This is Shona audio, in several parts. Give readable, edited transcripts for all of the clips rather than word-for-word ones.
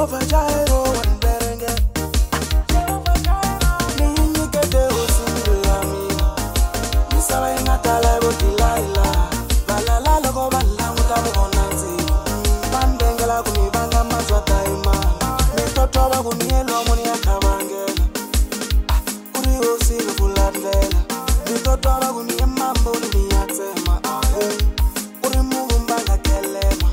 Jehovah Jireh wan berenge Jehovah Jireh Nini kete usindula mina Misawa ingatala botilaila Balala logo bala mutabonanzi Bandengela kunibanga mazwata imana Mitoto bakunielo muni akabangela Uri usiku fulandlela Mitoto bakunie mambo niyatsema Uri mungu mbanga kelema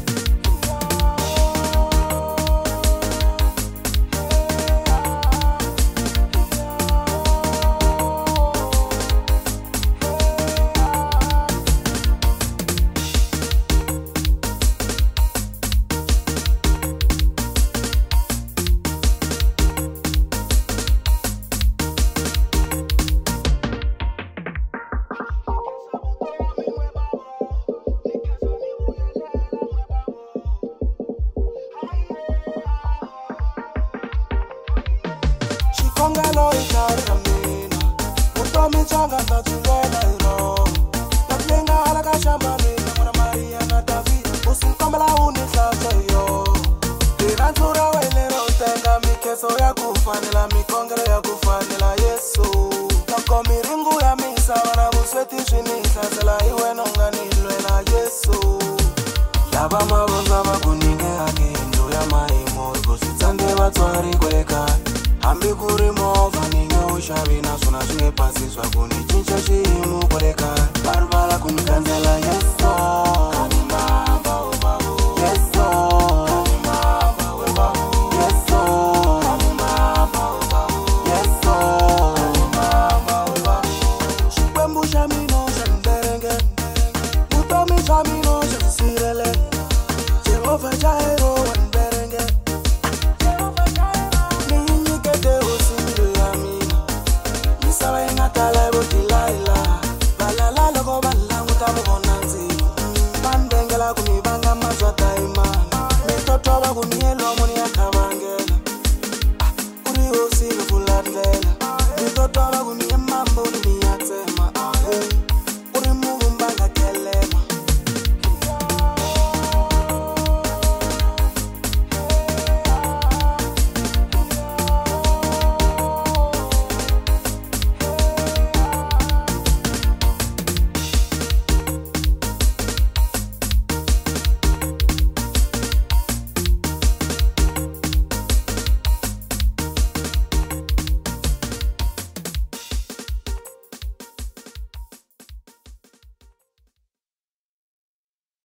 Kongalo ikara mina Utomi changa ndatulela iro Naklenga alaka shamba mina Mwana Maria na David Usinkombala unihlacha yo Irantura welero utenga mikeso ya kufanila Mikongelo ya kufanila Yesu Nako miringu ya misa Wana busweti shinisa Sela iwe nonga nilwe na Yesu Yaba mabonza bakuninge akindu ya maimo Kusitande batwari kweka Ambi kuri mova ninge ushavina Suna shinge pasi swakuni chincha shimu kweka Barbala kunikanzela Yesu